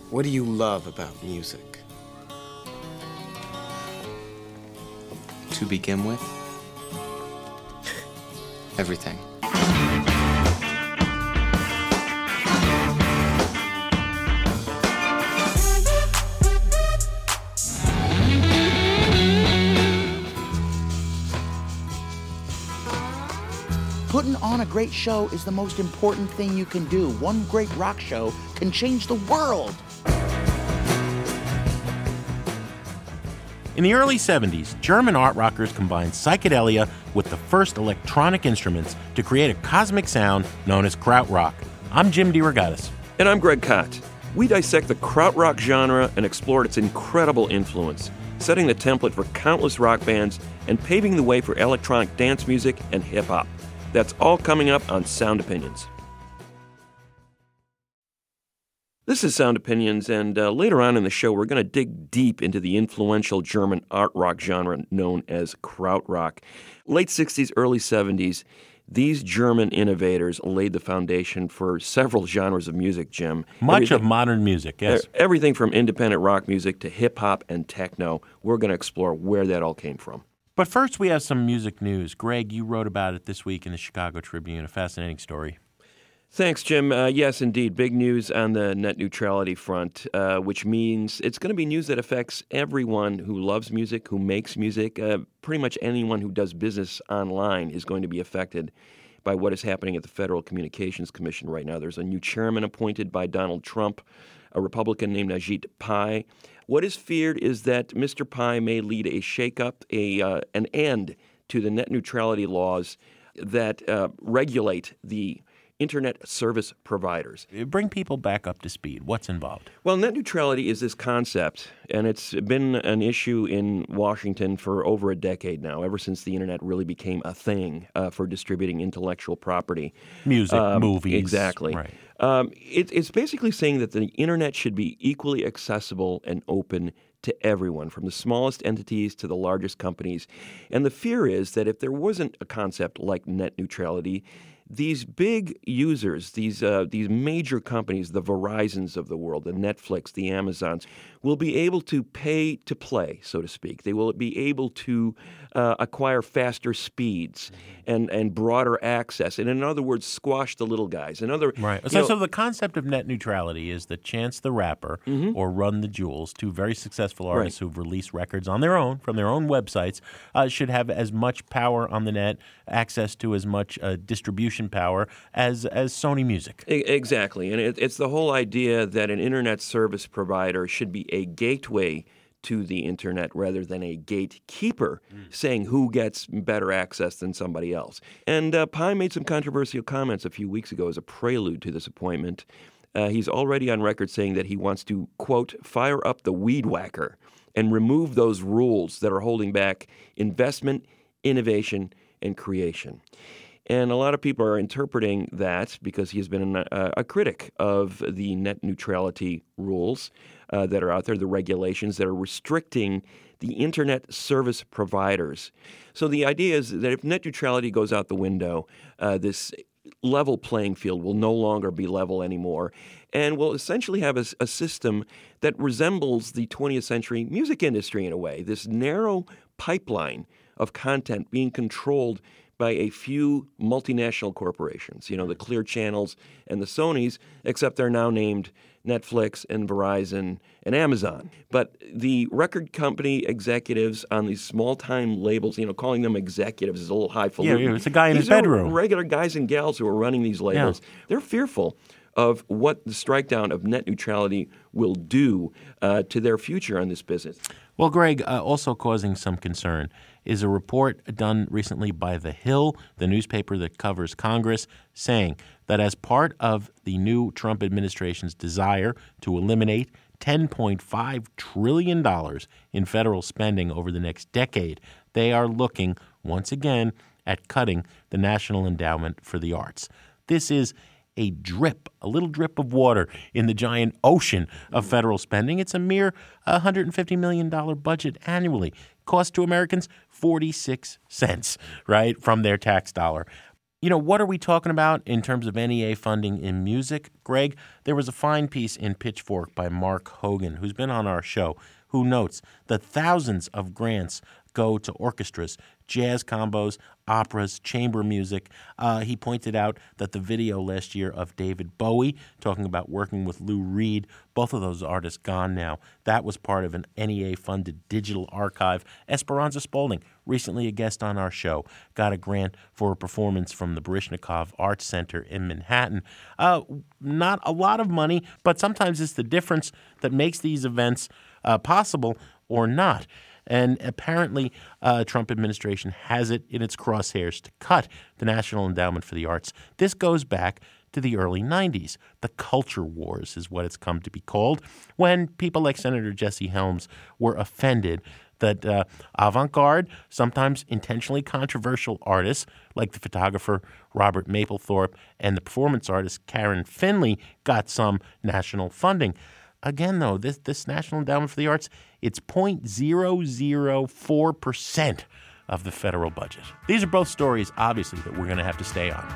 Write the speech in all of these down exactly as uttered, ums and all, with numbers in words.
What do you love about music? To begin with, everything. Putting on a great show is the most important thing you can do. One great rock show can change the world. In the early seventies, German art rockers combined psychedelia with the first electronic instruments to create a cosmic sound known as krautrock. I'm Jim DeRogatis. And I'm Greg Kot. We dissect the krautrock genre and explored its incredible influence, setting the template for countless rock bands and paving the way for electronic dance music and hip-hop. That's all coming up on Sound Opinions. This is Sound Opinions, and uh, later on in the show, we're going to dig deep into the influential German art rock genre known as krautrock. Late sixties, early seventies, these German innovators laid the foundation for several genres of music, Jim. Much everything, of modern music, yes. Everything from independent rock music to hip-hop and techno. We're going to explore where that all came from. But first, we have some music news. Greg, you wrote about it this week in the Chicago Tribune, a fascinating story. Thanks, Jim. Uh, yes, indeed. Big news on the net neutrality front, uh, which means it's going to be news that affects everyone who loves music, who makes music. Uh, pretty much anyone who does business online is going to be affected by what is happening at the Federal Communications Commission right now. There's a new chairman appointed by Donald Trump, a Republican named Ajit Pai. What is feared is that Mister Pai may lead a shakeup, a uh, an end to the net neutrality laws that uh, regulate the Internet service providers. Bring people back up to speed. What's involved? Well, net neutrality is this concept, and it's been an issue in Washington for over a decade now, ever since the Internet really became a thing uh, for distributing intellectual property. Music, um, movies. Exactly. Right. Um, it, it's basically saying that the Internet should be equally accessible and open to everyone, from the smallest entities to the largest companies. And the fear is that if there wasn't a concept like net neutrality, these big users, these uh, these major companies, the Verizons of the world, the Netflix, the Amazons, will be able to pay to play, so to speak. They will be able to uh, acquire faster speeds and, and broader access, and in other words, squash the little guys. In other, right. So, so the concept of net neutrality is that Chance the Rapper mm-hmm. or Run the Jewels, two very successful artists right. who've released records on their own, from their own websites, uh, should have as much power on the net, access to as much uh, distribution power as as Sony Music. Exactly. And it, it's the whole idea that an Internet service provider should be a gateway to the Internet rather than a gatekeeper mm. saying who gets better access than somebody else. And uh, Pai made some controversial comments a few weeks ago as a prelude to this appointment. Uh, he's already on record saying that he wants to, quote, fire up the weed whacker and remove those rules that are holding back investment, innovation, and creation. And a lot of people are interpreting that because he has been a, a critic of the net neutrality rules uh, that are out there, the regulations that are restricting the Internet service providers. So the idea is that if net neutrality goes out the window, uh, this level playing field will no longer be level anymore, and we'll essentially have a, a system that resembles the twentieth century music industry in a way, this narrow pipeline of content being controlled by a few multinational corporations, you know, the Clear Channels and the Sonys, except they're now named Netflix and Verizon and Amazon. But the record company executives on these small-time labels, you know, calling them executives is a little highfalutin. Yeah, it's a guy in these his bedroom. Are regular guys and gals who are running these labels. Yeah. They're fearful of what the strikedown of net neutrality will do uh, to their future on this business. Well, Greg, uh, also causing some concern is a report done recently by The Hill, the newspaper that covers Congress, saying that as part of the new Trump administration's desire to eliminate ten point five trillion dollars in federal spending over the next decade, they are looking, once again, at cutting the National Endowment for the Arts. This is a drip, a little drip of water in the giant ocean of federal spending. It's a mere one hundred fifty million dollars budget annually. Cost to Americans forty-six cents, right, from their tax dollar. You know, what are we talking about in terms of N E A funding in music, Greg? There was a fine piece in Pitchfork by Mark Hogan, who's been on our show, who notes that thousands of grants go to orchestras, jazz combos, operas, chamber music. Uh, he pointed out that the video last year of David Bowie talking about working with Lou Reed, both of those artists gone now, that was part of an N E A-funded digital archive. Esperanza Spalding, recently a guest on our show, got a grant for a performance from the Baryshnikov Arts Center in Manhattan. Uh, not a lot of money, but sometimes it's the difference that makes these events uh, possible or not. And apparently, uh, Trump administration has it in its crosshairs to cut the National Endowment for the Arts. This goes back to the early nineties. The culture wars is what it's come to be called, when people like Senator Jesse Helms were offended that uh, avant-garde, sometimes intentionally controversial artists like the photographer Robert Mapplethorpe and the performance artist Karen Finley got some national funding. Again, though, this, this National Endowment for the Arts, it's zero point zero zero four percent of the federal budget. These are both stories, obviously, that we're going to have to stay on.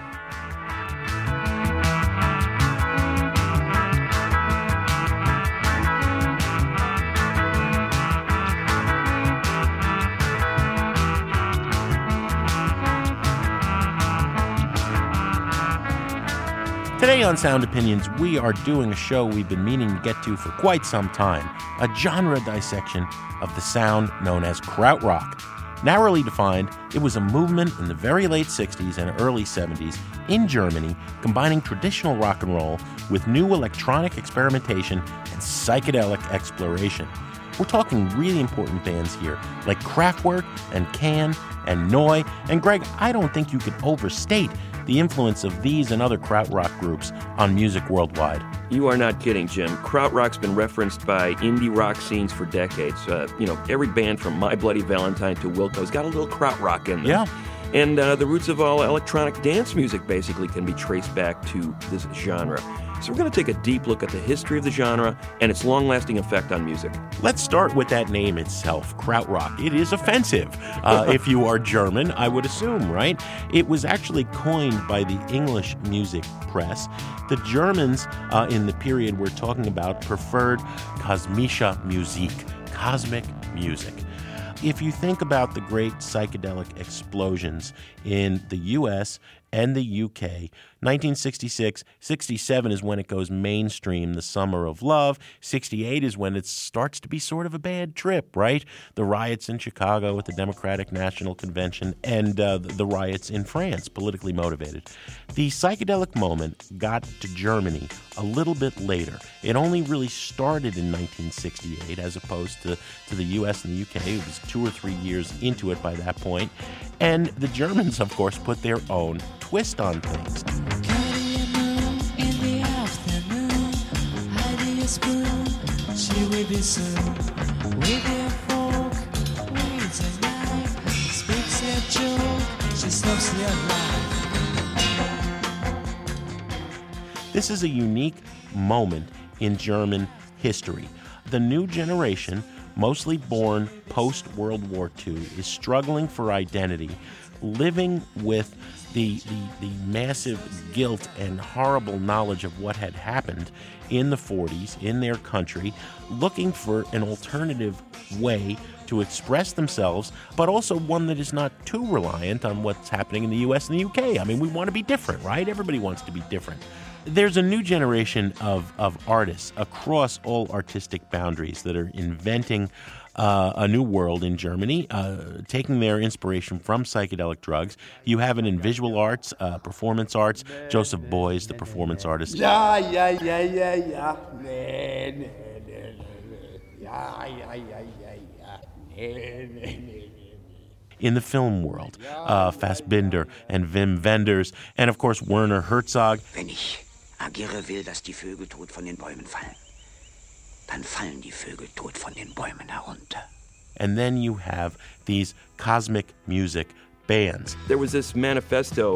Today on Sound Opinions, we are doing a show we've been meaning to get to for quite some time, a genre dissection of the sound known as krautrock. Narrowly defined, it was a movement in the very late sixties and early seventies in Germany, combining traditional rock and roll with new electronic experimentation and psychedelic exploration. We're talking really important bands here, like Kraftwerk and Can and Neu. And Greg, I don't think you could overstate the influence of these and other krautrock groups on music worldwide. You are not kidding, Jim. Krautrock's been referenced by indie rock scenes for decades. Uh, you know, every band from My Bloody Valentine to Wilco's got a little krautrock in them. Yeah. And uh, the roots of all electronic dance music basically can be traced back to this genre. So we're going to take a deep look at the history of the genre and its long-lasting effect on music. Let's start with that name itself, krautrock. It is offensive. Uh, if you are German, I would assume, right? It was actually coined by the English music press. The Germans uh, in the period we're talking about preferred kosmische Musik, cosmic music. If you think about the great psychedelic explosions in the U S and the U K, nineteen sixty-six, sixty-seven is when it goes mainstream, the Summer of Love. sixty-eight is when it starts to be sort of a bad trip, right? The riots in Chicago at the Democratic National Convention and uh, the riots in France, politically motivated. The psychedelic moment got to Germany a little bit later. It only really started in nineteen sixty-eight as opposed to, to the U S and the U K. It was two or three years into it by that point. And the Germans, of course, put their own twist on things. She will be soon with your fork, reads a knife, speaks a joke, she stops your life. This is a unique moment in German history. The new generation, mostly born post-World War Two, is struggling for identity, living with the, the, the massive guilt and horrible knowledge of what had happened in the forties in their country, looking for an alternative way to express themselves, but also one that is not too reliant on what's happening in the U S and the U K. I mean, we want to be different, right? Everybody wants to be different. There's a new generation of, of artists across all artistic boundaries that are inventing uh, a new world in Germany, uh, taking their inspiration from psychedelic drugs. You have it in visual arts, uh, performance arts. Joseph Beuys, the performance artist. Ja, ja, ja, ja, ja. Nee, nee, nee, nee. Ja, ja, ja, ja, ja. Nee, nee, nee. In the film world, uh, Fassbinder and Wim Wenders, and of course Werner Herzog. Wenn ich agiere will, dass die Vögel tot von den Bäumen fallen, dann fallen die Vögel tot von den Bäumen herunter. And then you have these cosmic music bands. There was this manifesto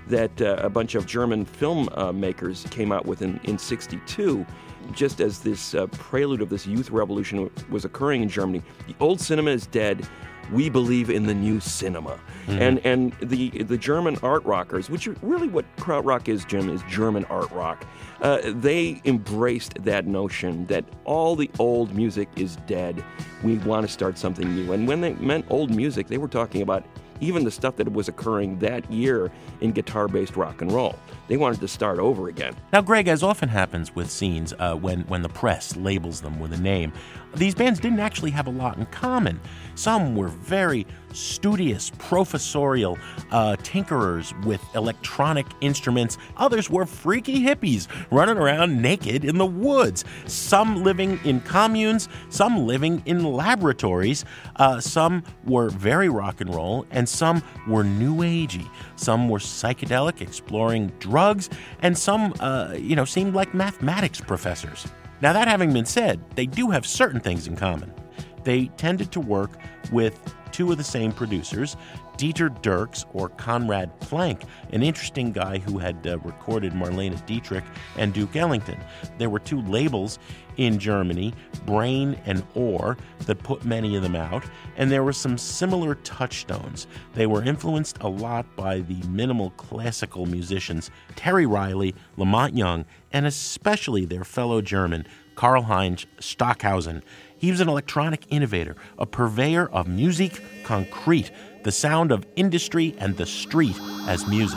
that uh, a bunch of German film uh, makers came out with in, in sixty-two, just as this uh, prelude of this youth revolution w- was occurring in Germany. The old cinema is dead. We believe in the new cinema. Mm-hmm. And and the the German art rockers, which are really what krautrock is, Jim, is German art rock. Uh, they embraced that notion that all the old music is dead. We want to start something new. And when they meant old music, they were talking about even the stuff that was occurring that year in guitar-based rock and roll. They wanted to start over again. Now, Greg, as often happens with scenes uh, when, when the press labels them with a name, these bands didn't actually have a lot in common. Some were very studious, professorial uh, tinkerers with electronic instruments. Others were freaky hippies running around naked in the woods. Some living in communes, some living in laboratories. Uh, some were very rock and roll, and some were new agey. Some were psychedelic, exploring drugs, and some, uh, you know, seemed like mathematics professors. Now, that having been said, they do have certain things in common. They tended to work with two of the same producers, Dieter Dierks or Conrad Plank, an interesting guy who had uh, recorded Marlene Dietrich and Duke Ellington. There were two labels in Germany, Brain and Ohr, that put many of them out, and there were some similar touchstones. They were influenced a lot by the minimal classical musicians Terry Riley, Lamont Young, and especially their fellow German, Karl-Heinz Stockhausen. He was an electronic innovator, a purveyor of musique concrete, the sound of industry and the street as music.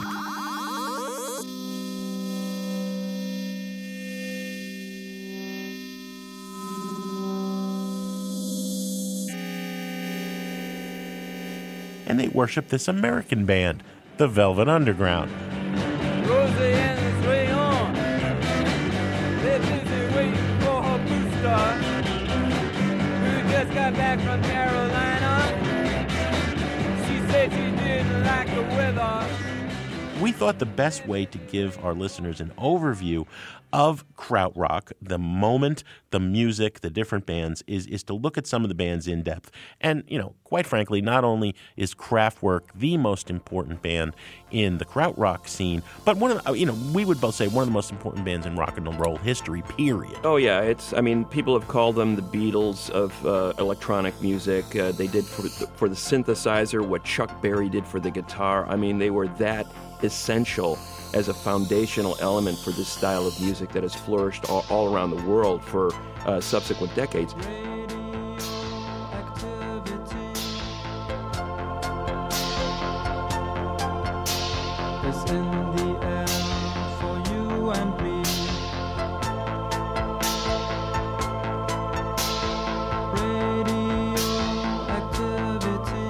And they worship this American band, the Velvet Underground. Rosie and the swing on. They're busy waiting for her booster, who just got back from Carolina. She said she didn't like the weather. We thought the best way to give our listeners an overview of krautrock, the moment, the music, the different bands, is is to look at some of the bands in depth. And, you know, quite frankly, not only is Kraftwerk the most important band in the krautrock scene, but one of the, you know, we would both say one of the most important bands in rock and roll history, period. Oh, yeah. It's, I mean, people have called them the Beatles of uh, electronic music. Uh, they did for the, for the synthesizer what Chuck Berry did for the guitar. I mean, they were that essential as a foundational element for this style of music that has flourished all, all around the world for uh, subsequent decades. It's in the air for you and me. Radioactivity.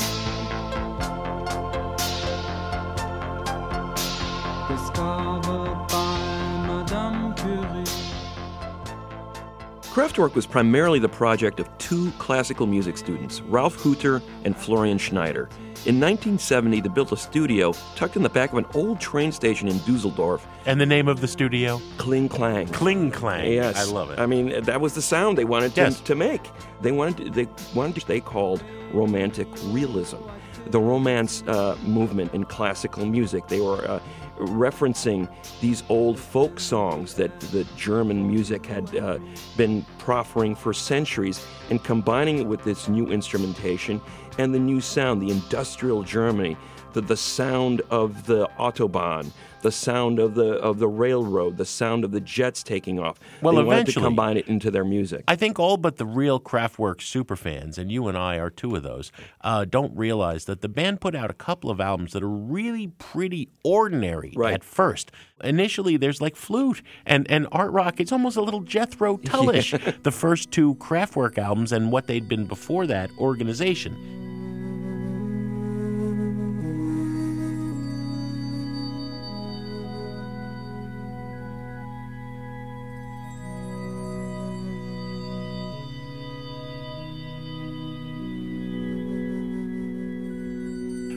Discovered by Madame Curie. Kraftwerk was primarily the project of two classical music students, Ralf Hütter and Florian Schneider. In nineteen seventy, they built a studio tucked in the back of an old train station in Dusseldorf. And the name of the studio? Kling Klang. Kling Klang. Yes. I love it. I mean, that was the sound they wanted to, Yes. to make. They wanted to, they wanted to, they called romantic realism. The Romance uh, movement in classical music. They were uh, referencing these old folk songs that the German music had uh, been proffering for centuries and combining it with this new instrumentation and the new sound, the industrial Germany, the, the sound of the Autobahn, the sound of the of the railroad, the sound of the jets taking off. Well, they wanted eventually- to combine it into their music. I think all but the real Kraftwerk superfans, and you and I are two of those, uh, don't realize that the band put out a couple of albums that are really pretty ordinary Right. at first. Initially, there's like flute and, and art rock. It's almost a little Jethro Tullish, the first two Kraftwerk albums and what they'd been before that, Organization.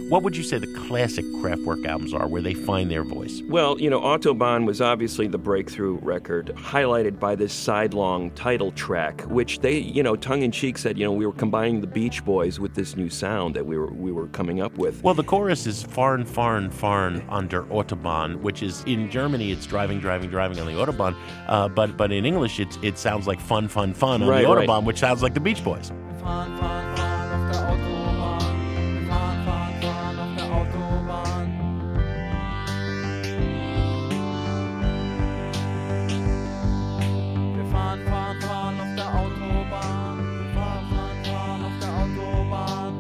What would you say the classic Kraftwerk albums are, where they find their voice? Well, you know, Autobahn was obviously the breakthrough record, highlighted by this sidelong title track, which they, you know, tongue-in-cheek said, you know, we were combining the Beach Boys with this new sound that we were we were coming up with. Well, the chorus is fahren, fahren, fahren under Autobahn, which is, in Germany, it's driving, driving, driving on the Autobahn, uh, but but in English, it's, it sounds like fun, fun, fun on right, the Autobahn, right. which sounds like the Beach Boys. Fahren, fahren, fahren auf der Autobahn. Wir fahren, fahren, fahren auf der Autobahn. Wir fahren, fahren, fahren auf der Autobahn. Wir fahren, fahren, fahren auf der Autobahn.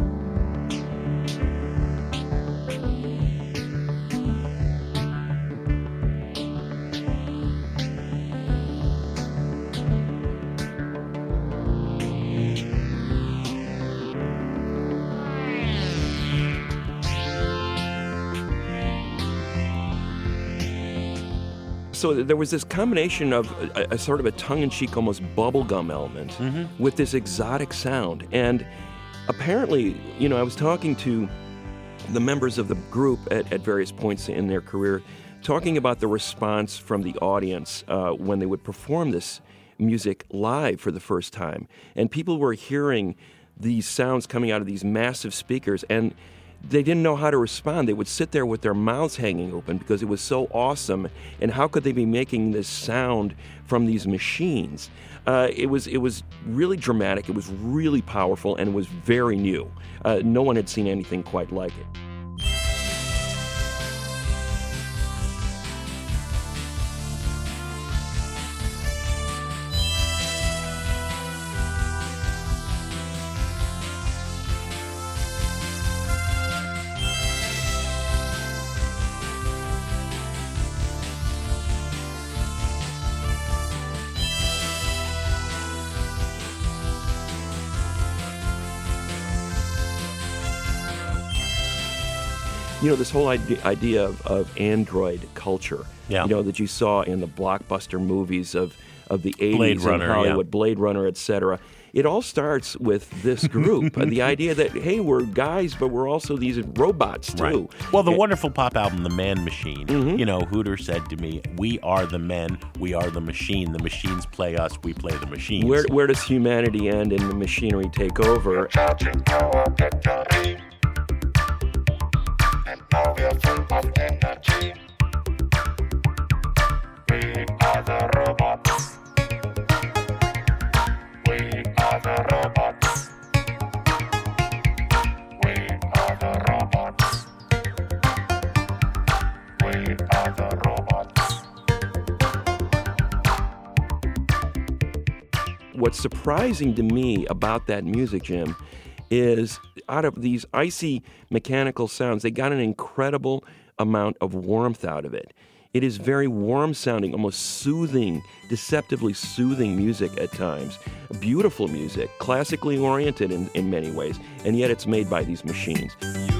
So there was this combination of a, a sort of a tongue-in-cheek, almost bubblegum element Mm-hmm. with this exotic sound. And apparently, you know, I was talking to the members of the group at, at various points in their career, talking about the response from the audience uh, when they would perform this music live for the first time. And people were hearing these sounds coming out of these massive speakers, and they didn't know how to respond. They would sit there with their mouths hanging open because it was so awesome. And how could they be making this sound from these machines? Uh, it was it was really dramatic. It was really powerful, and it was very new. Uh, no one had seen anything quite like it. You know, this whole idea, idea of, of android culture, Yeah. you know, that you saw in the blockbuster movies of, of the eighties Blade in Runner, Hollywood, yeah. Blade Runner, et cetera. It all starts with this group. uh, the idea that, hey, we're guys, but we're also these robots, too. Right. Well, the And- wonderful pop album, The Man Machine, Mm-hmm. you know, Hooter said to me, we are the men, we are the machine. The machines play us, we play the machines. Where, where does humanity end and the machinery take over? Charging our battery. And now we're full of energy. We are the robots. We are the robots. We are the robots. We are the robots. What's surprising to me about that music, Jim, is out of these icy mechanical sounds, they got an incredible amount of warmth out of it. It is very warm sounding, almost soothing, deceptively soothing music at times. Beautiful music, classically oriented in, in many ways, and yet it's made by these machines.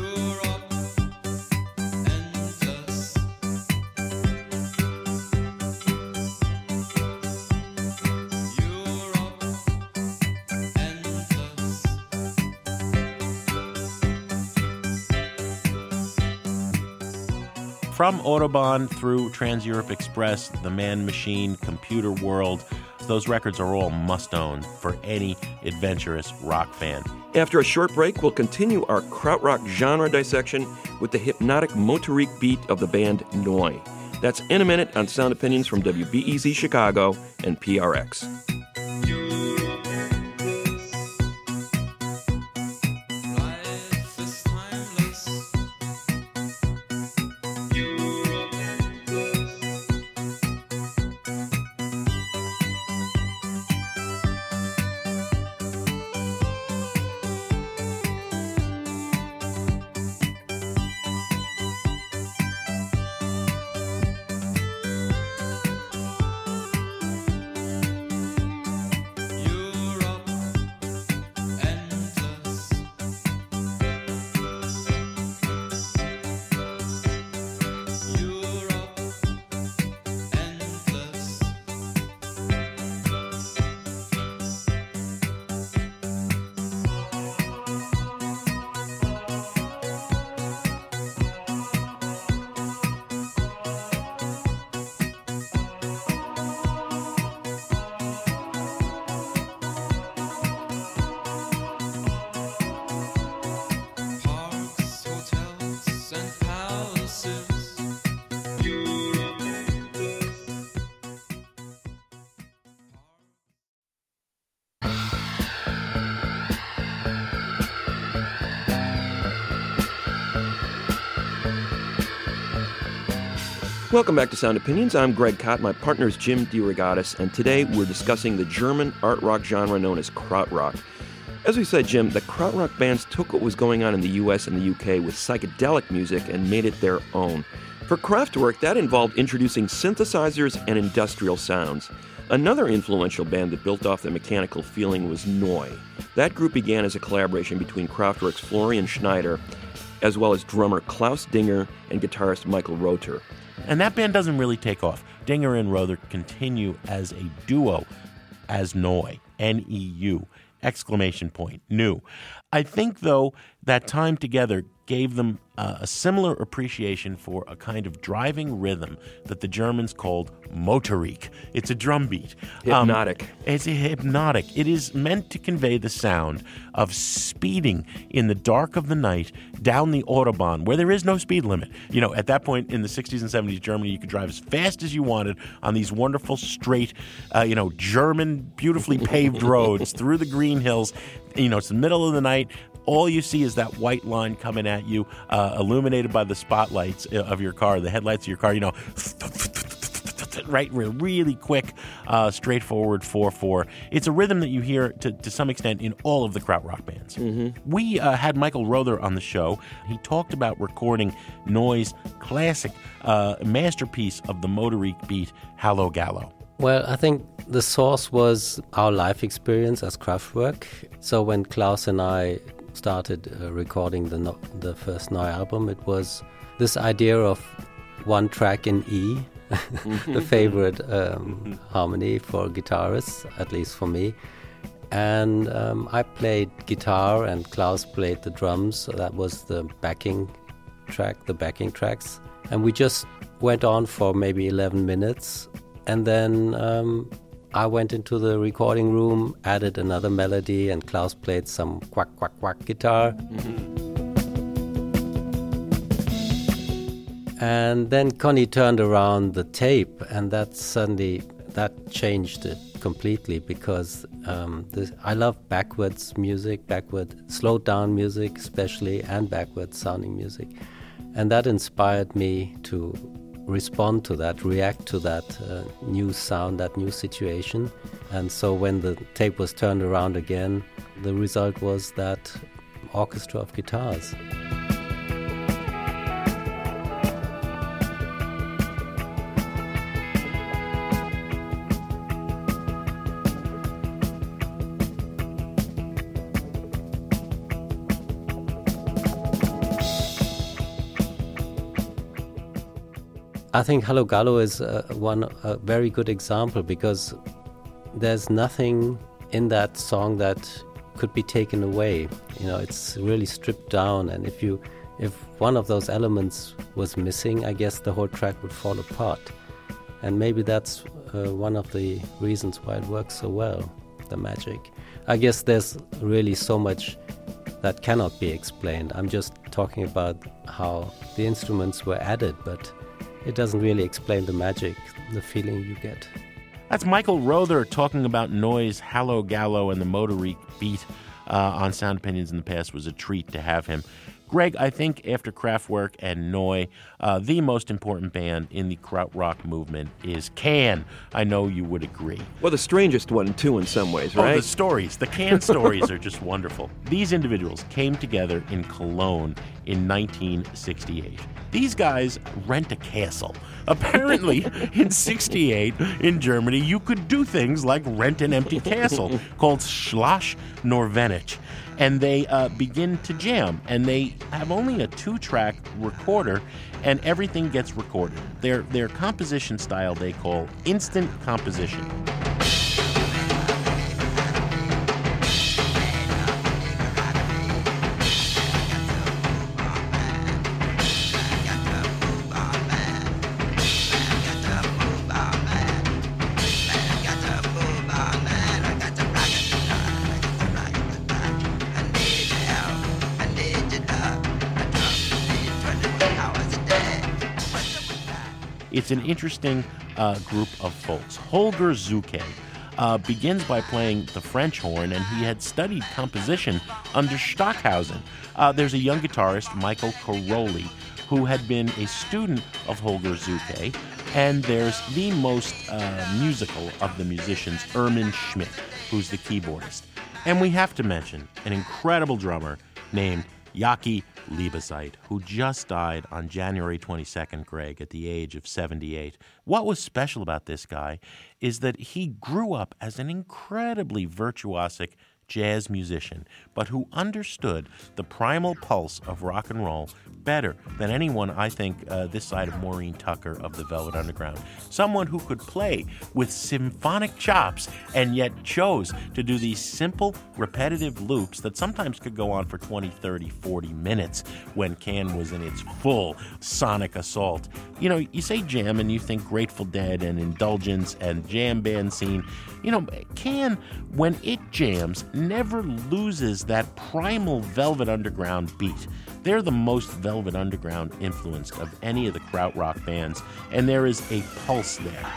From Autobahn through Trans-Europe Express, The Man Machine, Computer World, those records are all must-own for any adventurous rock fan. After a short break, we'll continue our krautrock genre dissection with the hypnotic motorique beat of the band Noi. That's in a minute on Sound Opinions from W B E Z Chicago and P R X. Welcome back to Sound Opinions. I'm Greg Kot. My partner is Jim DeRogatis, and today we're discussing the German art rock genre known as krautrock. As we said, Jim, the krautrock bands took what was going on in the U S and the U K with psychedelic music and made it their own. For Kraftwerk, that involved introducing synthesizers and industrial sounds. Another influential band that built off the mechanical feeling was Neu! That group began as a collaboration between Kraftwerk's Florian Schneider, as well as drummer Klaus Dinger and guitarist Michael Rother. And that band doesn't really take off. Dinger and Rother continue as a duo, as Neu! N E U, exclamation point, new. I think, though, that time together gave them uh, a similar appreciation for a kind of driving rhythm that the Germans called Motorik. It's a drum beat. Hypnotic. Um, it's a hypnotic. It is meant to convey the sound of speeding in the dark of the night down the Autobahn, where there is no speed limit. You know, at that point in the sixties and seventies, Germany, you could drive as fast as you wanted on these wonderful, straight, uh, you know, German, beautifully paved roads through the green hills. You know, it's the middle of the night. All you see is that white line coming at you, uh, illuminated by the spotlights of your car, the headlights of your car, you know, right, really quick, uh, straightforward four four. It's a rhythm that you hear to, to some extent in all of the krautrock bands. Mm-hmm. We uh, had Michael Rother on the show. He talked about recording Neu's classic uh, masterpiece of the Motorik beat, Hallo Gallo. Well, I think the source was our life experience as Kraftwerk. So when Klaus and I started uh, recording the no- the first Neu! Album, it was this idea of one track in E, the favorite um, harmony for guitarists, at least for me. And um, I played guitar and Klaus played the drums. So that was the backing track, the backing tracks. And we just went on for maybe eleven minutes. And then um, I went into the recording room, added another melody, and Klaus played some quack, quack, quack guitar. Mm-hmm. And then Connie turned around the tape, and that suddenly, that changed it completely, because um, this, I love backwards music, backward, slowed down music especially, and backwards sounding music. And that inspired me to respond to that, react to that uh, new sound, that new situation. And so when the tape was turned around again, the result was that orchestra of guitars. I think Hallo Gallo is uh, one a very good example, because there's nothing in that song that could be taken away. You know, it's really stripped down, and if you if one of those elements was missing, I guess the whole track would fall apart. And maybe that's uh, one of the reasons why it works so well, the magic. I guess there's really so much that cannot be explained. I'm just talking about how the instruments were added, but it doesn't really explain the magic, the feeling you get. That's Michael Rother talking about Neu's Hallo Gallo, and the Motorik beat uh, on Sound Opinions in the past. Was a treat to have him. Greg, I think after Kraftwerk and Neu!, uh, the most important band in the krautrock movement is Can. I know you would agree. Well, the strangest one, too, in some ways, right? Oh, the stories. The Can stories are just wonderful. These individuals came together in Cologne in nineteen sixty-eight. These guys rent a castle. Apparently, in sixty-eight, in Germany, you could do things like rent an empty castle called Schloss Norvenich. And they uh, begin to jam, and they have only a two-track recorder, and everything gets recorded. Their their composition style they call instant composition. It's an interesting uh, group of folks. Holger Zuke uh, begins by playing the French horn, and he had studied composition under Stockhausen. Uh, there's a young guitarist, Michael Caroli, who had been a student of Holger Zuke. And there's the most uh, musical of the musicians, Ermin Schmidt, who's the keyboardist. And we have to mention an incredible drummer named Yaki Liebezeit, who just died on January twenty-second, Greg, at the age of seventy-eight. What was special about this guy is that he grew up as an incredibly virtuosic jazz musician, but who understood the primal pulse of rock and roll better than anyone, I think, uh, this side of Maureen Tucker of the Velvet Underground. Someone who could play with symphonic chops and yet chose to do these simple, repetitive loops that sometimes could go on for twenty, thirty, forty minutes when Can was in its full sonic assault. You know, you say jam and you think Grateful Dead and Indulgence and jam band scene. You know, Can, when it jams, never loses that primal Velvet Underground beat. They're the most Velvet Underground influenced of any of the krautrock bands, and there is a pulse there.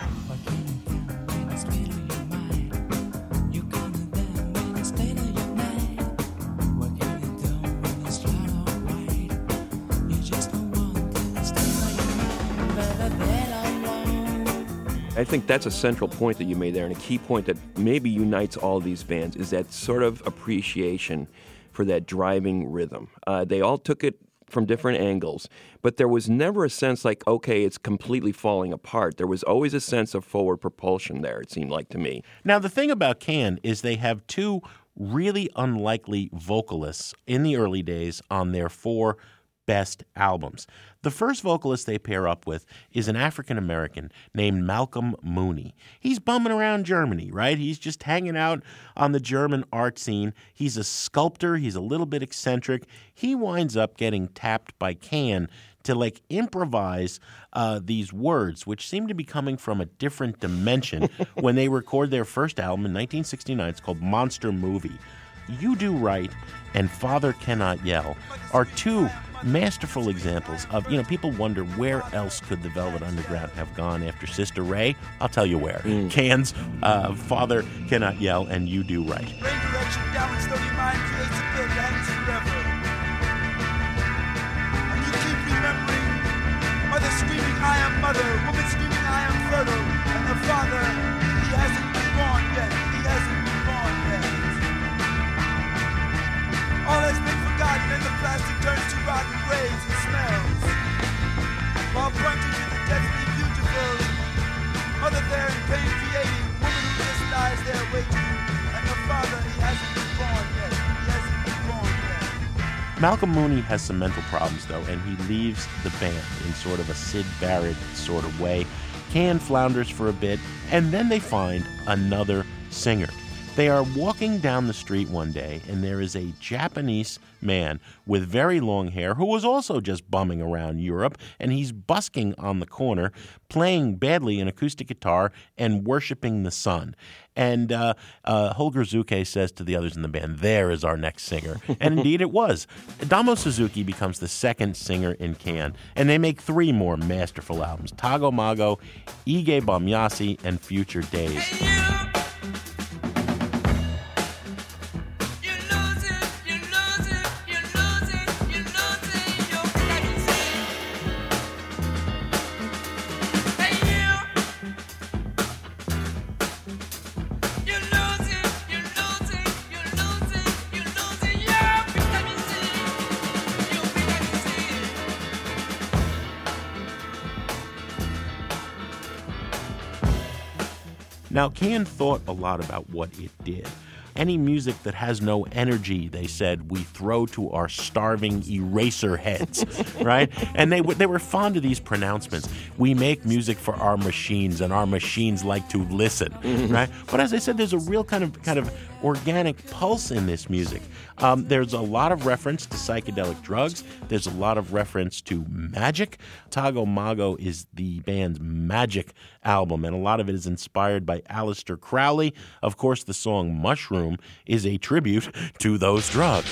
I think that's a central point that you made there, and a key point that maybe unites all these bands is that sort of appreciation for that driving rhythm. Uh, they all took it from different angles, but there was never a sense like, okay, it's completely falling apart. There was always a sense of forward propulsion there, it seemed like to me. Now, the thing about Can is they have two really unlikely vocalists in the early days on their four best albums. The first vocalist they pair up with is an African-American named Malcolm Mooney. He's bumming around Germany, right? He's just hanging out on the German art scene. He's a sculptor. He's a little bit eccentric. He winds up getting tapped by Can to, like, improvise uh, these words, which seem to be coming from a different dimension when they record their first album in nineteen sixty-nine. It's called Monster Movie. You Do Right and Father Cannot Yell are two masterful examples of, you know, people wonder where else could the Velvet Underground have gone after Sister Ray? I'll tell you where. Mm. Can's uh, Father Cannot Yell and You Do Right. Rain direction, downward slowly mind creates a bit, hands forever. And you keep remembering mother screaming, I am mother, woman screaming, I am fertile, and the father, he hasn't been born yet, he hasn't been born yet. All has been forgotten and the plastic turns to rotten graves and smells. While pointing to the deathly beautiful, mother there in pain creating, woman who just lies there waiting, and the father, he hasn't been born yet, he hasn't been born yet. Malcolm Mooney has some mental problems, though, and he leaves the band in sort of a Syd Barrett sort of way. Can flounders for a bit, and then they find another singer. They are walking down the street one day, and there is a Japanese man with very long hair who was also just bumming around Europe, and he's busking on the corner, playing badly an acoustic guitar and worshiping the sun. And uh, uh, Holger Zuke says to the others in the band, there is our next singer. And indeed it was. Damo Suzuki becomes the second singer in Can, and they make three more masterful albums, Tago Mago, Ige Bamyasi, and Future Days. Now, Can thought a lot about what it did. Any music that has no energy, they said, we throw to our starving eraser heads, right? And they, w- they were fond of these pronouncements. We make music for our machines, and our machines like to listen, right? But as I said, there's a real kind of kind of organic pulse in this music. Um, there's a lot of reference to psychedelic drugs. There's a lot of reference to magic. Tago Mago is the band's magic album, and a lot of it is inspired by Aleister Crowley. Of course, the song Mushroom is a tribute to those drugs.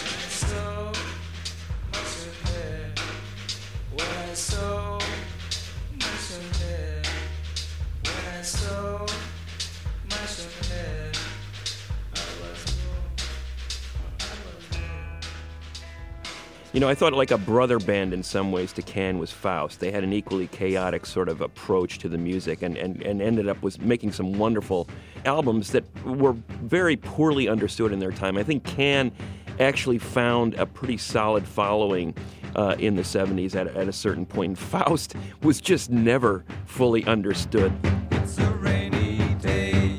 You know, I thought like a brother band in some ways to Can was Faust. They had an equally chaotic sort of approach to the music and, and, and ended up with making some wonderful albums that were very poorly understood in their time. I think Can actually found a pretty solid following uh, in the seventies at, at a certain point. Faust was just never fully understood. It's a rainy day.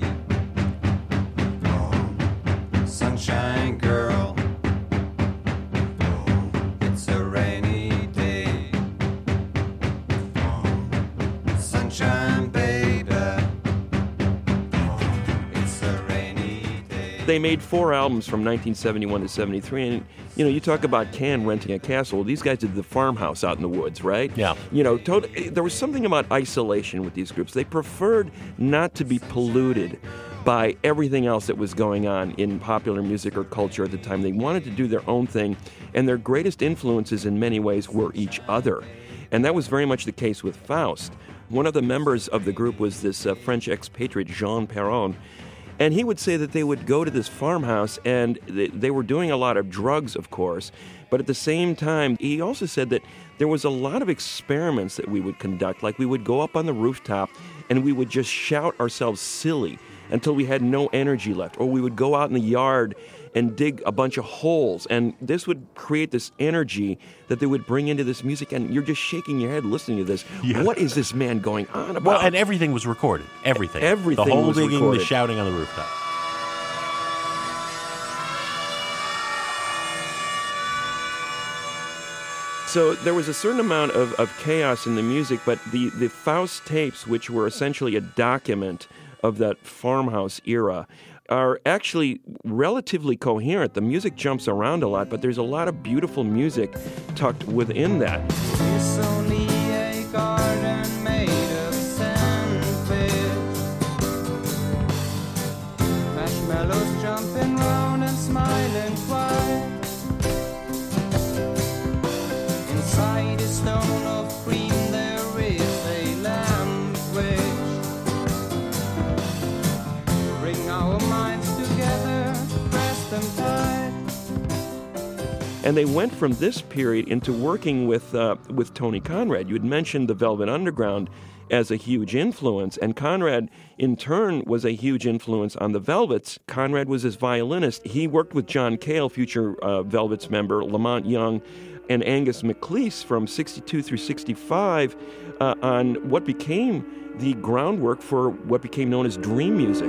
Oh, sunshine girl. Oh, it's a rainy day. Oh, sunshine baby. Oh, it's a rainy day. They made four albums from nineteen seventy-one to seventy-three, and you know, you talk about Can renting a castle. These guys did the farmhouse out in the woods, right? Yeah. You know, tot- there was something about isolation with these groups. They preferred not to be polluted by everything else that was going on in popular music or culture at the time. They wanted to do their own thing, and their greatest influences in many ways were each other. And that was very much the case with Faust. One of the members of the group was this uh, French expatriate, Jean Perron. And he would say that they would go to this farmhouse, and they, they were doing a lot of drugs, of course. But at the same time, he also said that there was a lot of experiments that we would conduct. Like we would go up on the rooftop, and we would just shout ourselves silly until we had no energy left. Or we would go out in the yard and dig a bunch of holes. And this would create this energy that they would bring into this music. And you're just shaking your head listening to this. Yeah. What is this man going on about? Well, and everything was recorded. Everything. Everything The whole was digging, recorded. the shouting on the rooftop. So there was a certain amount of, of chaos in the music, but the, the Faust tapes, which were essentially a document of that farmhouse era, are actually relatively coherent. The music jumps around a lot, but there's a lot of beautiful music tucked within that. It's only a garden made of sandfish. Marshmallows jumping round and smiling quiet. Inside a stone of cream there is a lamp which bring our minds together, press them tight. And they went from this period into working with uh, with Tony Conrad. You had mentioned the Velvet Underground as a huge influence, and Conrad, in turn, was a huge influence on the Velvets. Conrad was his violinist. He worked with John Cale, future uh, Velvets member, Lamont Young, and Angus MacLeese from sixty-two through sixty-five uh, on what became the groundwork for what became known as dream music.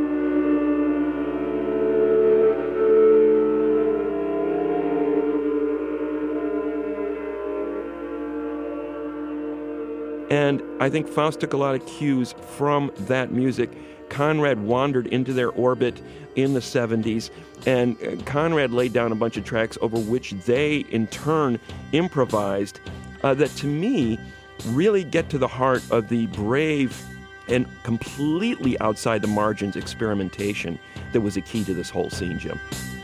And I think Faust took a lot of cues from that music. Conrad wandered into their orbit in the seventies, and Conrad laid down a bunch of tracks over which they, in turn, improvised uh, that, to me, really get to the heart of the brave and completely outside the margins experimentation that was a key to this whole scene, Jim.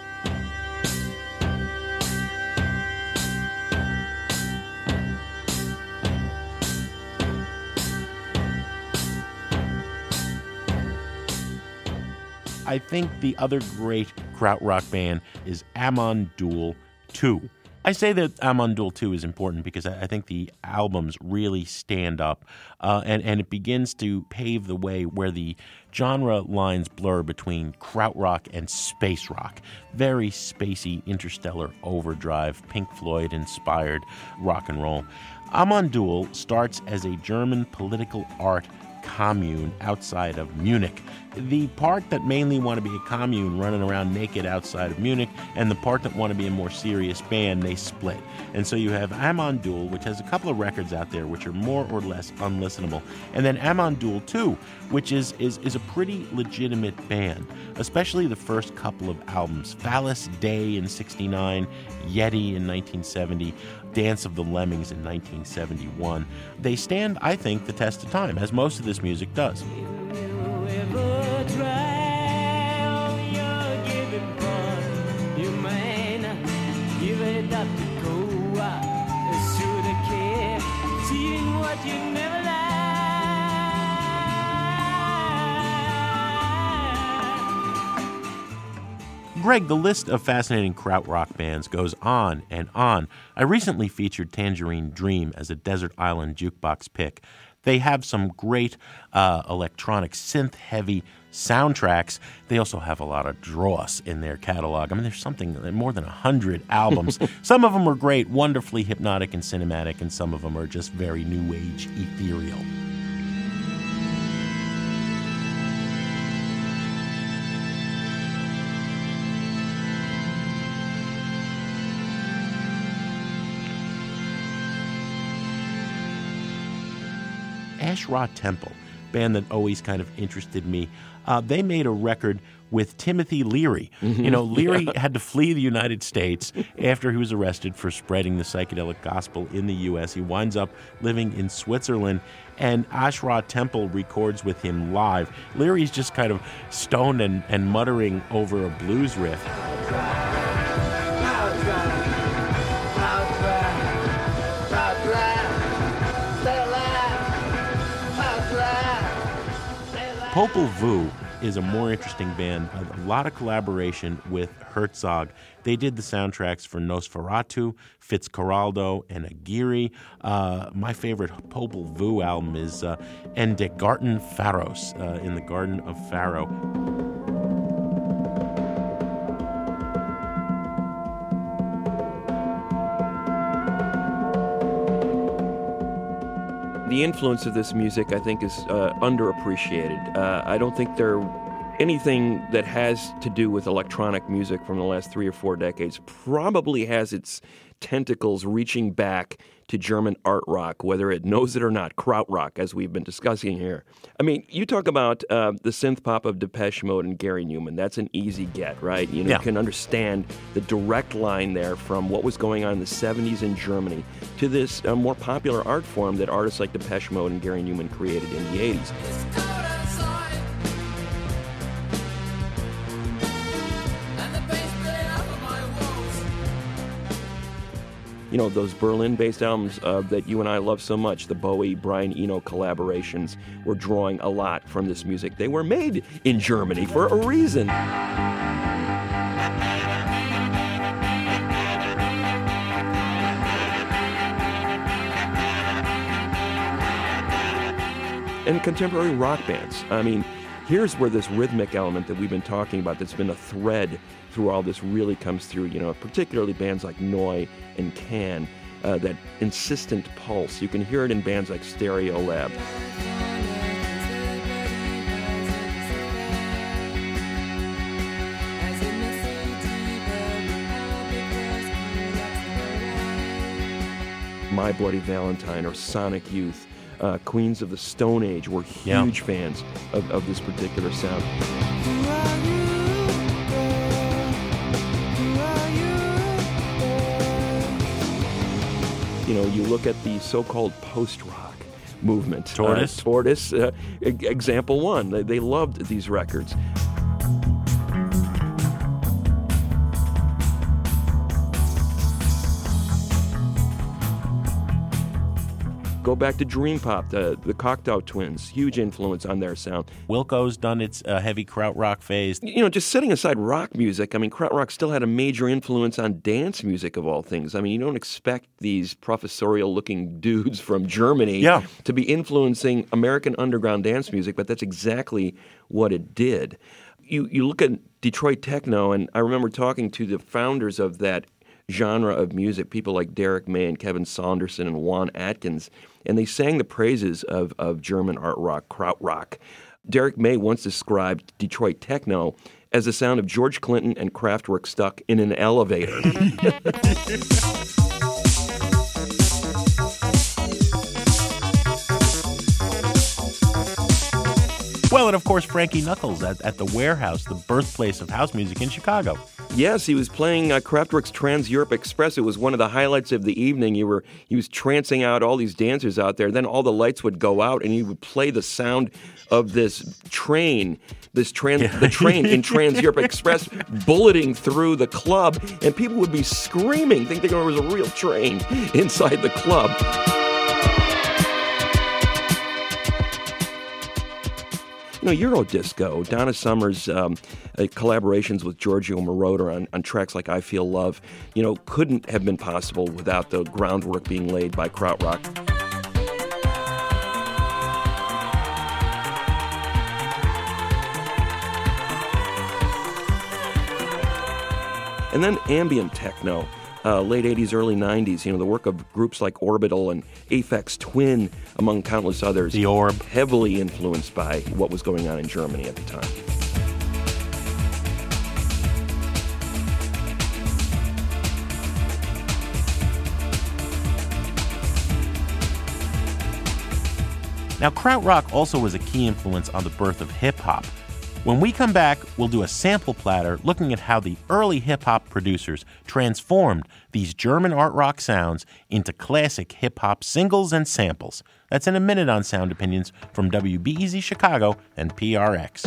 I think the other great krautrock band is Amon Düül two. I say that Amon Düül two is important because I think the albums really stand up, uh, and, and it begins to pave the way where the genre lines blur between krautrock and space rock. Very spacey, interstellar overdrive, Pink Floyd-inspired rock and roll. Amon Düül starts as a German political art commune outside of Munich. The part that mainly want to be a commune running around naked outside of Munich, and the part that want to be a more serious band, they split. And so you have Amon Düül, which has a couple of records out there which are more or less unlistenable, and then Amon Düül two, which is, is, is a pretty legitimate band, especially the first couple of albums. Phallus Day in sixty-nine, Yeti in nineteen seventy, Dance of the Lemmings in nineteen seventy-one. They stand, I think, the test of time, as most of this music does. Greg, the list of fascinating krautrock bands goes on and on. I recently featured Tangerine Dream as a Desert Island Jukebox pick. They have some great uh, electronic synth-heavy soundtracks. They also have a lot of dross in their catalog. I mean, there's something, more than one hundred albums. Some of them are great, wonderfully hypnotic and cinematic, and some of them are just very new age, ethereal. Asherah Temple, band that always kind of interested me. Uh, they made a record with Timothy Leary. Mm-hmm. You know, Leary yeah. had to flee the United States after he was arrested for spreading the psychedelic gospel in the U S He winds up living in Switzerland, and Asherah Temple records with him live. Leary's just kind of stoned and, and muttering over a blues riff. Popol Vuh is a more interesting band, a lot of collaboration with Herzog. They did the soundtracks for Nosferatu, Fitzcarraldo, and Aguirre. Uh, my favorite Popol Vuh album is uh, En de Garten Pharos, uh, in the Garden of Pharaoh. The influence of this music, I think, is uh, underappreciated. Uh, I don't think there anything that has to do with electronic music from the last three or four decades probably has its tentacles reaching back to German art rock, whether it knows it or not, krautrock, as we've been discussing here. I mean, you talk about uh, the synth pop of Depeche Mode and Gary Newman. That's an easy get, right? You know, yeah. You can understand the direct line there from what was going on in the seventies in Germany to this uh, more popular art form that artists like Depeche Mode and Gary Newman created in the eighties. You know, those Berlin-based albums uh, that you and I love so much, the Bowie, Brian Eno collaborations, were drawing a lot from this music. They were made in Germany for a reason. And contemporary rock bands. I mean, here's where this rhythmic element that we've been talking about, that's been a thread through all this, really comes through, you know, particularly bands like Neu! And Can, uh, that insistent pulse. You can hear it in bands like Stereolab. My Bloody Valentine or Sonic Youth. Uh, Queens of the Stone Age were huge yeah. fans of, of this particular sound. You know, you look at the so-called post-rock movement. Tortoise. Uh, Tortoise, uh, example one. They, they loved these records. Go back to Dream Pop, the, the Cocteau Twins, huge influence on their sound. Wilco's done its uh, heavy krautrock phase. You know, just setting aside rock music, I mean, krautrock still had a major influence on dance music of all things. I mean, you don't expect these professorial-looking dudes from Germany yeah. to be influencing American underground dance music, but that's exactly what it did. You, you look at Detroit techno, and I remember talking to the founders of that genre of music, people like Derek May and Kevin Saunderson and Juan Atkins, and they sang the praises of, of German art rock, krautrock. Derek May once described Detroit techno as the sound of George Clinton and Kraftwerk stuck in an elevator. Well, and of course, Frankie Knuckles at, at the Warehouse, the birthplace of house music in Chicago. Yes, he was playing uh, Kraftwerk's Trans-Europe Express. It was one of the highlights of the evening. You were he was trancing out all these dancers out there. Then all the lights would go out, and he would play the sound of this train, this trans, yeah. the train in Trans-Europe Express, bulleting through the club, and people would be screaming, thinking there was a real train inside the club. You know, Eurodisco, Donna Summer's um, uh, collaborations with Giorgio Moroder on, on tracks like I Feel Love, you know, couldn't have been possible without the groundwork being laid by Krautrock. And then ambient techno, uh, late eighties, early nineties, you know, the work of groups like Orbital and Aphex Twin, among countless others. The Orb. Heavily influenced by what was going on in Germany at the time. Now, Krautrock also was a key influence on the birth of hip-hop. When we come back, we'll do a sample platter looking at how the early hip-hop producers transformed these German art rock sounds into classic hip-hop singles and samples. That's in a minute on Sound Opinions from W B E Z Chicago and P R X.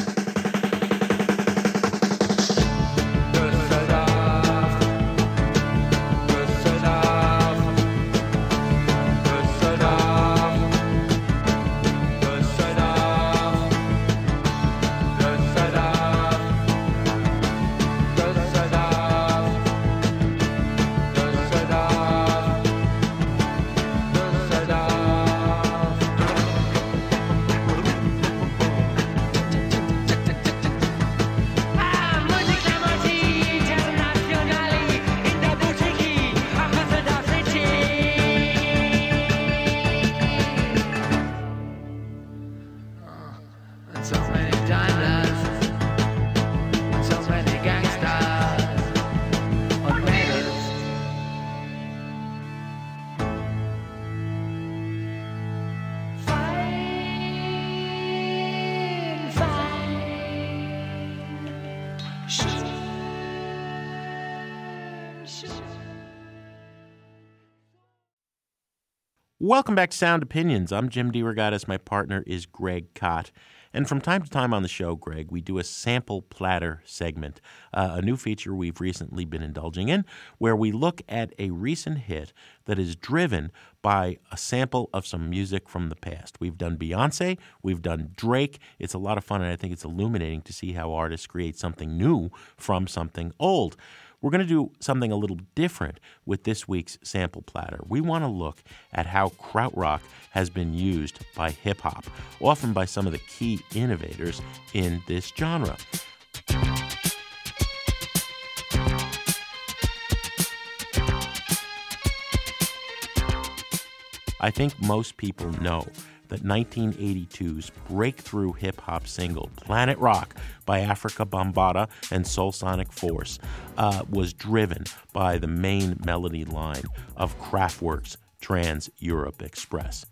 Welcome back to Sound Opinions. I'm Jim DeRogatis. My partner is Greg Kot. And from time to time on the show, Greg, we do a sample platter segment, uh, a new feature we've recently been indulging in, where we look at a recent hit that is driven by a sample of some music from the past. We've done Beyonce, we've done Drake. It's a lot of fun, and I think it's illuminating to see how artists create something new from something old. We're going to do something a little different with this week's sample platter. We want to look at how krautrock has been used by hip-hop, often by some of the key innovators in this genre. I think most people know that nineteen eighty-two's breakthrough hip-hop single, Planet Rock, by Afrika Bambaataa and Soul Sonic Force, uh, was driven by the main melody line of Kraftwerk's Trans-Europe Express.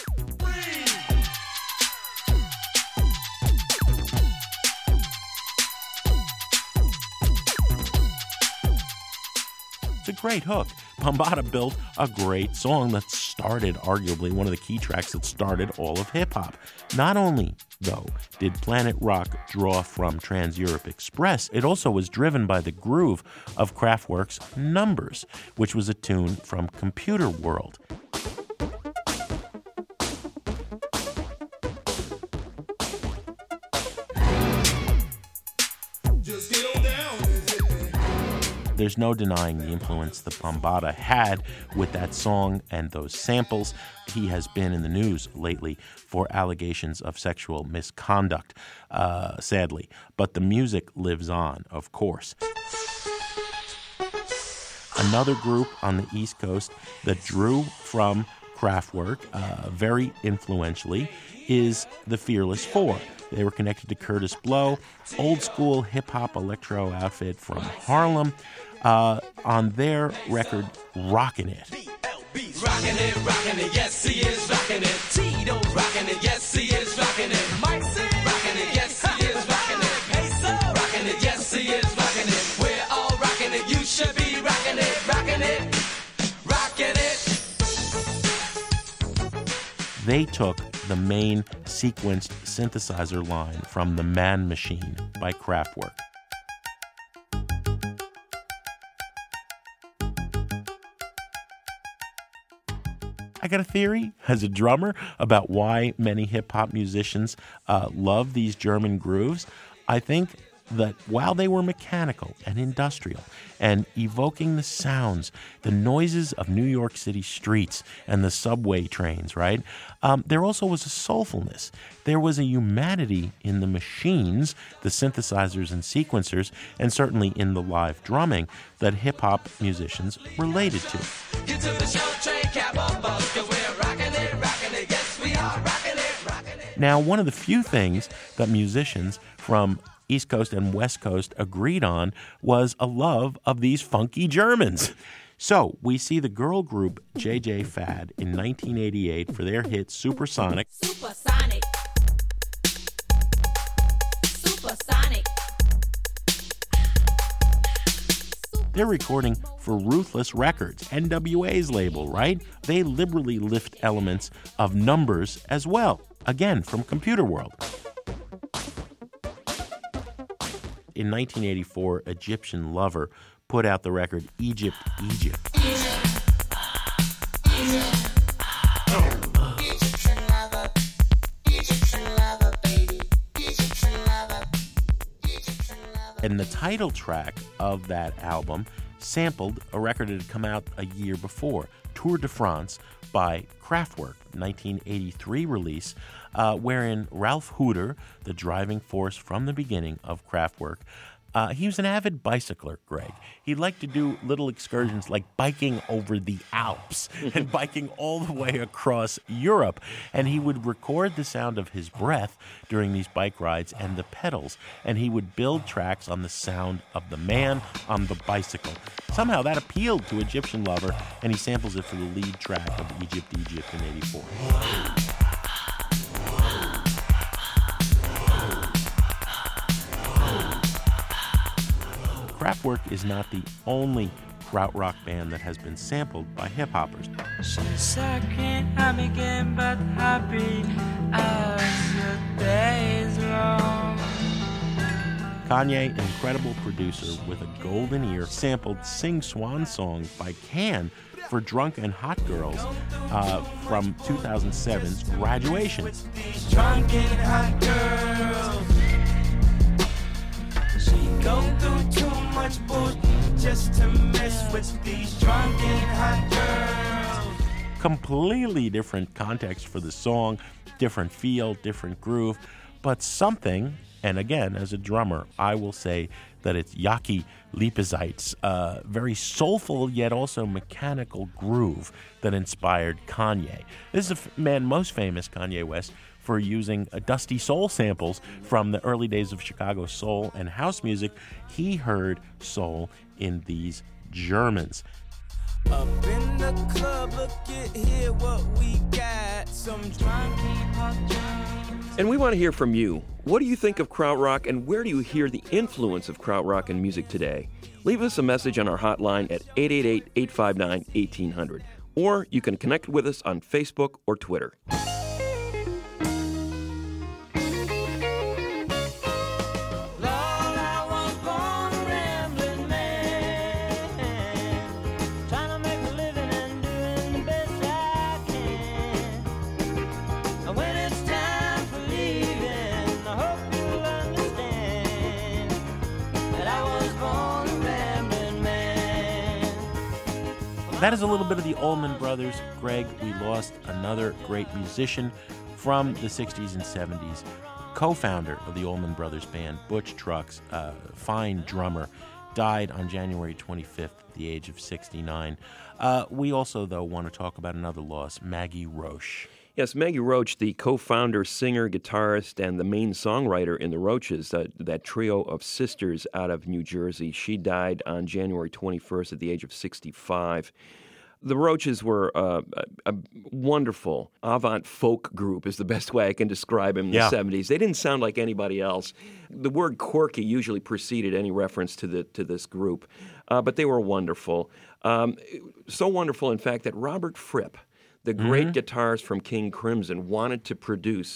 It's a great hook. Bambaataa built a great song that started, arguably, one of the key tracks that started all of hip-hop. Not only, though, did Planet Rock draw from Trans-Europe Express, it also was driven by the groove of Kraftwerk's Numbers, which was a tune from Computer World. There's no denying the influence that Bambaataa had with that song and those samples. He has been in the news lately for allegations of sexual misconduct, uh, sadly. But the music lives on, of course. Another group on the East Coast that drew from Kraftwerk uh, very influentially is the Fearless Four. They were connected to Curtis Blow, old school hip-hop electro outfit from Harlem. Uh, on their record, Rockin' It. Rockin' it, rockin' it, yes, he is rockin' it. Tito's rockin' it, yes, he is rockin' it. Mike's rockin' it, yes, he is rockin' it. Peso rockin' it, yes, he is rockin' it. We're all rockin' it, you should be rockin' it, rockin' it, rockin' it. They took the main sequenced synthesizer line from The Man Machine by Kraftwerk. I got a theory as a drummer about why many hip-hop musicians uh, love these German grooves. I think that while they were mechanical and industrial and evoking the sounds, the noises of New York City streets and the subway trains, right? Um, there also was a soulfulness. There was a humanity in the machines, the synthesizers and sequencers, and certainly in the live drumming that hip-hop musicians related to. Get to the show, train, cab on bus, 'cause we're rocking it, rocking it, yes, we are rocking it, rocking it. Now, one of the few things that musicians from East Coast and West Coast agreed on was a love of these funky Germans. So we see the girl group J J Fad in nineteen eighty-eight for their hit Supersonic. Supersonic. Supersonic. They're recording for Ruthless Records, N W A's label, right? They liberally lift elements of numbers as well, again, from Computer World. In nineteen eighty-four, Egyptian Lover put out the record Egypt, Egypt. And the title track of that album sampled a record that had come out a year before, Tour de France by Kraftwerk, nineteen eighty-three release, uh, wherein Ralph Hooter, the driving force from the beginning of Kraftwerk, uh, he was an avid bicycler, Greg. He liked to do little excursions like biking over the Alps and biking all the way across Europe. And he would record the sound of his breath during these bike rides and the pedals. And he would build tracks on the sound of the man on the bicycle. Somehow that appealed to Egyptian Lover, and he samples it for the lead track of Egypt, Egypt in eighty-four. Kraftwerk is not the only krautrock band that has been sampled by hip-hoppers. Since I can't I begin but happy as the days long. Kanye, an incredible producer with a golden ear, sampled Sing Swan Song by Can for Drunk and Hot Girls uh, from two thousand seven's Graduation. Drunk and hot girls. She go through too much bullshit just to mess with these drunk and hot girls. Completely different context for the song, different feel, different groove, but something. And again, as a drummer, I will say that it's Yaki Lipizite's uh, very soulful yet also mechanical groove that inspired Kanye. This is a f- man most famous, Kanye West, for using uh, dusty soul samples from the early days of Chicago soul and house music. He heard soul in these Germans. Up in the club, look at here what we got. Some drunk and hot girls. And we want to hear from you. What do you think of krautrock, and where do you hear the influence of krautrock in music today? Leave us a message on our hotline at eight eight eight, eight five nine, one eight zero zero. Or you can connect with us on Facebook or Twitter. That is a little bit of the Allman Brothers. Greg, we lost another great musician from the sixties and seventies, co-founder of the Allman Brothers Band, Butch Trucks, a fine drummer, died on January twenty-fifth at the age of sixty-nine. Uh, we also, though, want to talk about another loss, Maggie Roche. Yes, Maggie Roche, the co-founder, singer, guitarist, and the main songwriter in the Roaches, uh, that trio of sisters out of New Jersey. She died on January twenty-first at the age of sixty-five. The Roaches were uh, a, a wonderful avant folk group, is the best way I can describe them in Yeah. the seventies. They didn't sound like anybody else. The word quirky usually preceded any reference to the to this group, uh, but they were wonderful. Um, so wonderful, in fact, that Robert Fripp, the great Mhm. guitarist from King Crimson, wanted to produce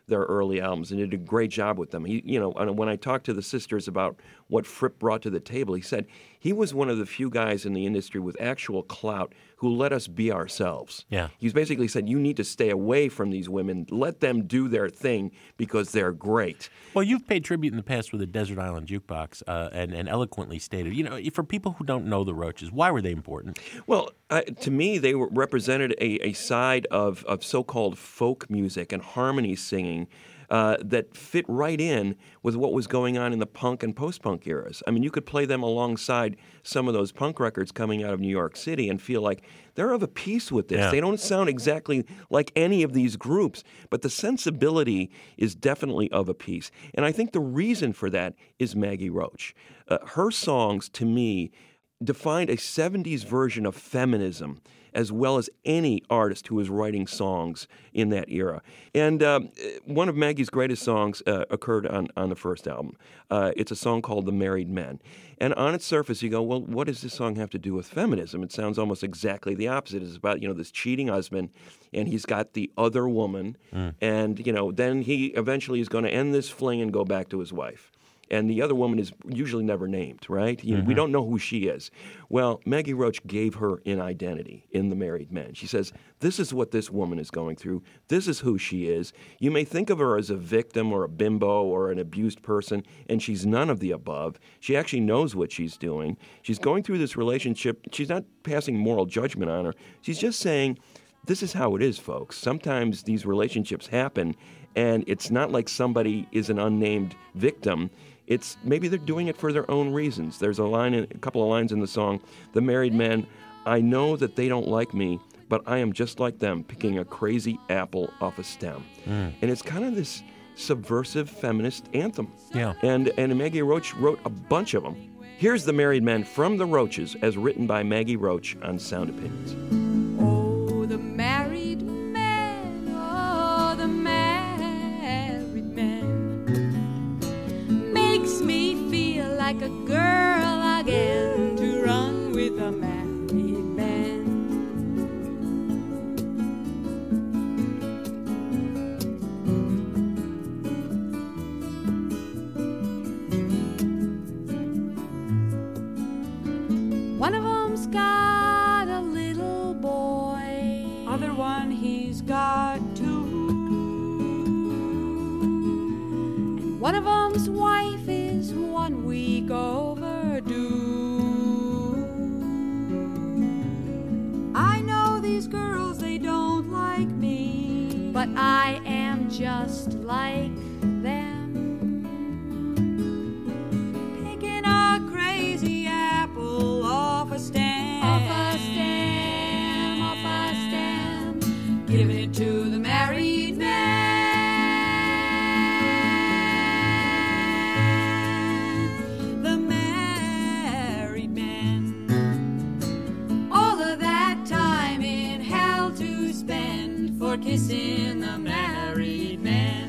their early albums and did a great job with them. He, you know, and when I talked to the sisters about what Fripp brought to the table, he said he was one of the few guys in the industry with actual clout who let us be ourselves. Yeah. He's basically said, you need to stay away from these women. Let them do their thing because they're great. Well, you've paid tribute in the past with the Desert Island Jukebox uh, and, and eloquently stated, you know, for people who don't know the Roaches, why were they important? Well, uh, to me, they were represented a, a side of, of so-called folk music and harmony singing uh, that fit right in with what was going on in the punk and post-punk eras. I mean, you could play them alongside some of those punk records coming out of New York City and feel like they're of a piece with this. Yeah. They don't sound exactly like any of these groups, but the sensibility is definitely of a piece. And I think the reason for that is Maggie Roach. Uh, her songs, to me, defined a seventies version of feminism as well as any artist who was writing songs in that era. And um, one of Maggie's greatest songs uh, occurred on, on the first album. Uh, it's a song called The Married Men. And on its surface, you go, well, what does this song have to do with feminism? It sounds almost exactly the opposite. It's about, you know, this cheating husband, and he's got the other woman, Mm. and, you know, then he eventually is going to end this fling and go back to his wife. And the other woman is usually never named, right? You know, we Mhm. don't know who she is. Well, Maggie Roach gave her an identity in The Married Men. She says, this is what this woman is going through. This is who she is. You may think of her as a victim or a bimbo or an abused person, and she's none of the above. She actually knows what she's doing. She's going through this relationship. She's not passing moral judgment on her. She's just saying, this is how it is, folks. Sometimes these relationships happen, and it's not like somebody is an unnamed victim. It's maybe they're doing it for their own reasons. There's a line, in, a couple of lines in the song, The Married Men, I know that they don't like me, but I am just like them, picking a crazy apple off a stem. Mm. And it's kind of this subversive feminist anthem. Yeah. And, and Maggie Roach wrote a bunch of them. Here's The Married Men from The Roaches, as written by Maggie Roach on Sound Opinions. Oh, the married man, oh, the married man makes me feel like a girl again to run with a married man. One of them's got a little boy, other one he's got two. And one of them's wife is one week overdue. I know these girls, they don't like me, but I am just like them. Picking a crazy apple off a stem, off a stem, off a stem, giving it to the married man, the married man. All of that time in hell to spend for kissing the married man.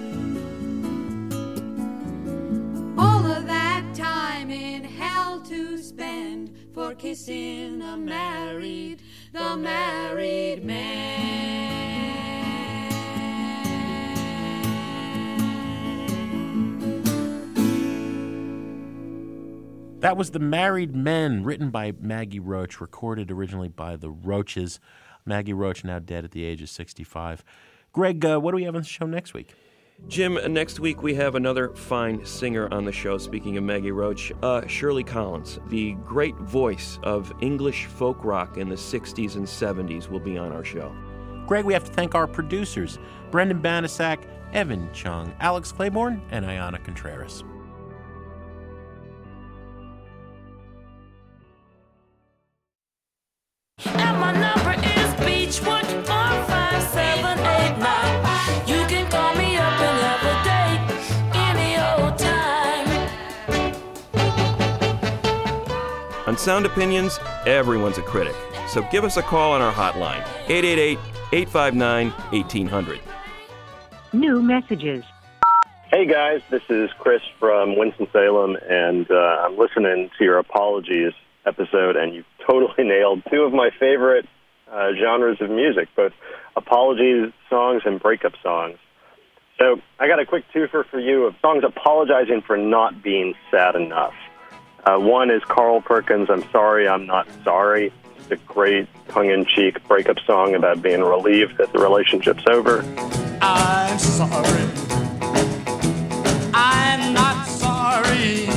All of that time in hell to spend for kissing the married, the married man. That was The Married Men, written by Maggie Roach, recorded originally by the Roaches. Maggie Roach, now dead at the age of sixty-five. Greg, uh, what do we have on the show next week? Jim, next week we have another fine singer on the show, speaking of Maggie Roach, uh, Shirley Collins. The great voice of English folk rock in the sixties and seventies will be on our show. Greg, we have to thank our producers, Brendan Banasak, Evan Chung, Alex Claiborne, and Ayana Contreras. And my number is Beachwood four five seven eight nine. You can call me up and have a date any old time. On Sound Opinions, everyone's a critic. So give us a call on our hotline, eight eight eight, eight five nine, one eight zero zero. New messages. Hey guys, this is Chris from Winston-Salem, and uh, I'm listening to your Apologies episode, and you totally nailed two of my favorite uh, genres of music, both apologies songs and breakup songs. So I got a quick twofer for you of songs apologizing for not being sad enough. Uh, one is Carl Perkins' I'm Sorry, I'm Not Sorry. It's a great tongue-in-cheek breakup song about being relieved that the relationship's over. I'm sorry. I'm not sorry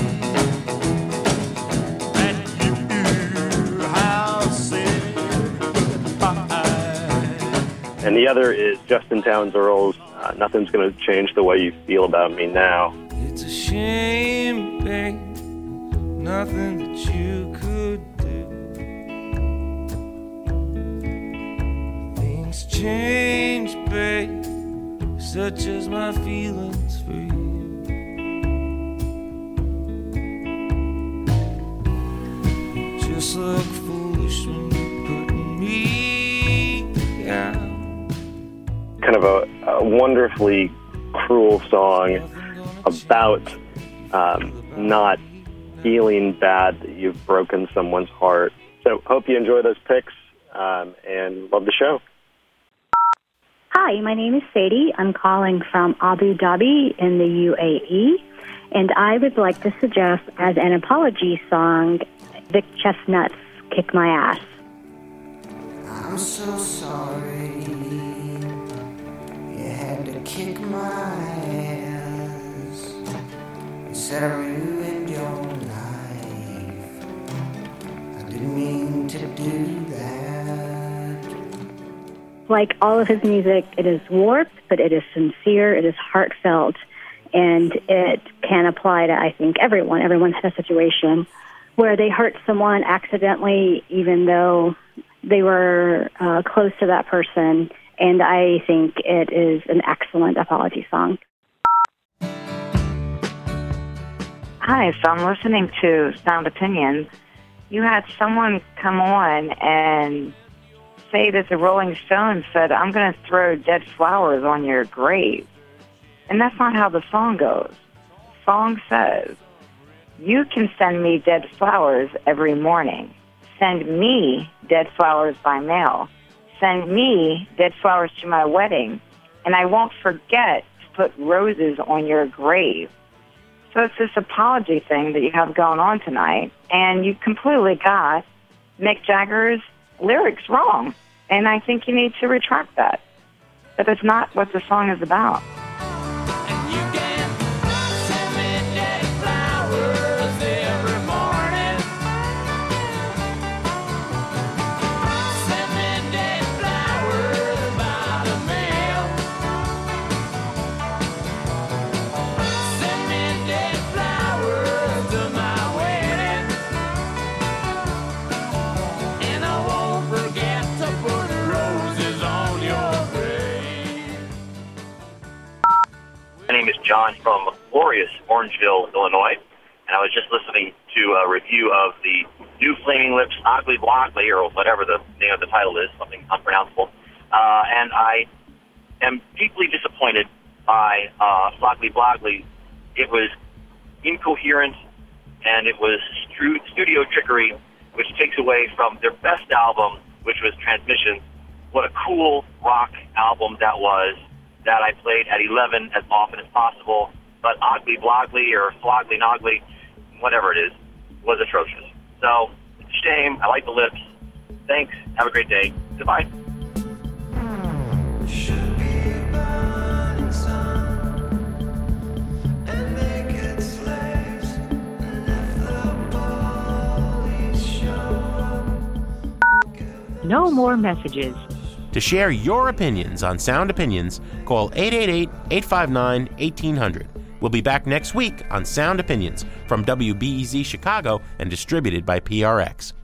that you have said goodbye. And the other is Justin Townes Earle's uh, Nothing's Gonna Change the Way You Feel About Me Now. It's a shame, babe, nothing that you could do. Things change, babe, such as my feelings for you. Just look foolish when you're putting me down. Kind of a, a wonderfully cruel song about um, not feeling bad that you've broken someone's heart. So hope you enjoy those picks um, and love the show. Hi, my name is Sadie. I'm calling from Abu Dhabi in the U A E, and I would like to suggest as an apology song, Vic Chestnut's Kick My Ass. I'm so sorry you had to kick my ass. You said I ruined your life. I didn't mean to do that. Like all of his music, it is warped, but it is sincere, it is heartfelt, and it can apply to, I think, everyone. Everyone's had a situation where they hurt someone accidentally, even though they were uh, close to that person, and I think it is an excellent apology song. Hi, so I'm listening to Sound Opinions. You had someone come on and say that the Rolling Stones said, I'm going to throw dead flowers on your grave. And that's not how the song goes. The song says, you can send me dead flowers every morning. Send me dead flowers by mail. Send me dead flowers to my wedding. And I won't forget to put roses on your grave. So it's this apology thing that you have going on tonight. And you completely got Mick Jagger's lyrics wrong. And I think you need to retract that. But that's not what the song is about. My name is John from glorious Orangeville, Illinois, and I was just listening to a review of the new Flaming Lips Ogley Blockley, or whatever the name of the title is, something unpronounceable, uh, and I am deeply disappointed by uh, Blockley Blockley. It was incoherent, and it was stru- studio trickery, which takes away from their best album, which was Transmission. What a cool rock album that was, that I played at eleven as often as possible, but Ogley Blockley or Floggly Nogley, whatever it is, was atrocious. So, it's a shame. I like the Lips. Thanks. Have a great day. Goodbye. No more messages. To share your opinions on Sound Opinions, call eight eight eight, eight five nine, one eight hundred. We'll be back next week on Sound Opinions from W B E Z Chicago and distributed by P R X.